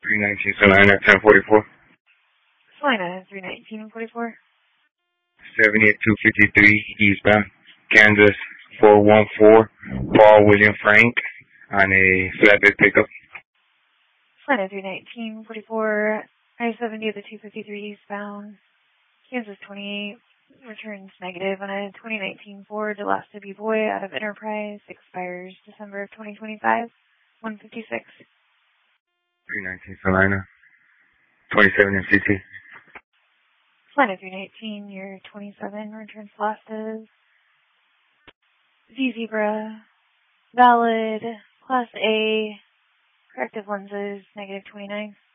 319 Salina, 1044. Salina, 31944. 78253 eastbound, Kansas 414, Paul William Frank on a flatbed pickup. Salina, 31944. I-70 the 253 eastbound, Kansas 28. Returns negative on a 2019 Ford Elastigity Boy out of Enterprise. Expires December of 2025. 156. 319 Salina, 27 MCT. Salina 319, year 27. Returns Velasquez. Z-Zebra. Valid. Class A. Corrective lenses, negative 29.